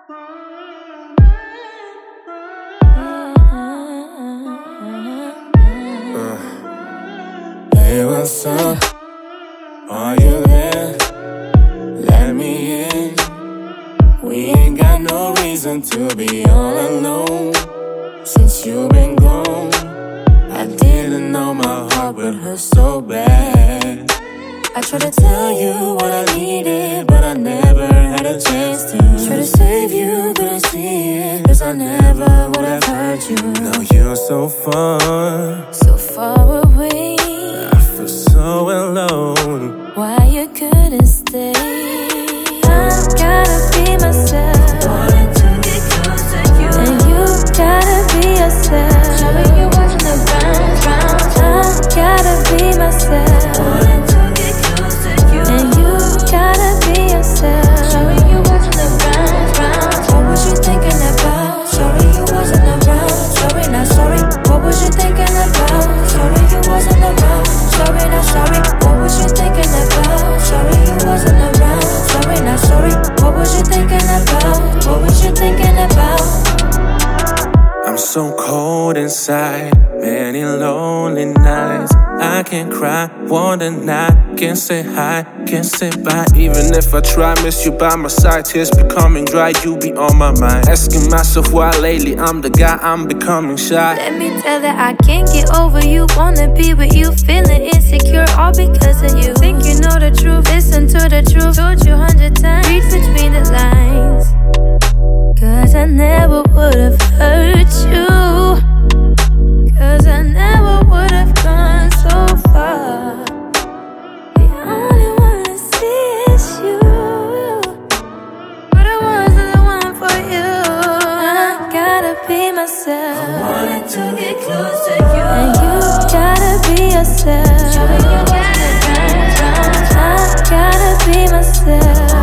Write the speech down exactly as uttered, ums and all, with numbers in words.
Hey, what's up? Are you there? Let me in. We ain't got no reason to be all alone. Since you've been gone, I didn't know my heart would hurt so bad. I tried to tell you what I needed, but I never had a chance to. Try to save you, couldn't see it, cause I never would have hurt you. Now you're so far, so far away. I feel so alone. Why you couldn't stay? I gotta be myself. Wanted to get close to you, and you gotta be yourself. showing you watching the round, round. I gotta be myself. Wanted to get close to you, and you gotta be yourself. showing you watching the round, round. What was you thinking about? Sorry you wasn't around. Sorry, not sorry. What was you thinking about? Sorry you wasn't around. Sorry, not sorry. What was you thinking about? Sorry you wasn't around. Sorry, not sorry. What was you thinking about? What was you thinking about? I'm so cold inside, many lonely nights. I can't cry, wanna not, can't say hi, can't say bye. Even if I try, miss you by my side. Tears becoming dry, you be on my mind. Asking myself why lately I'm the guy, I'm becoming shy. Let me tell that I can't get over you. Wanna be with you, feeling insecure, all because of you. Think you know the truth, listen to the truth. Told you a hundred times, read between the lines. Cause I never would've hurt you. Cause I never would've gone so far. The only one I see is you. But I wasn't the one for you. I gotta be myself. I wanted to get close to you, and you gotta be yourself. showing you watching the round, round. I gotta be myself.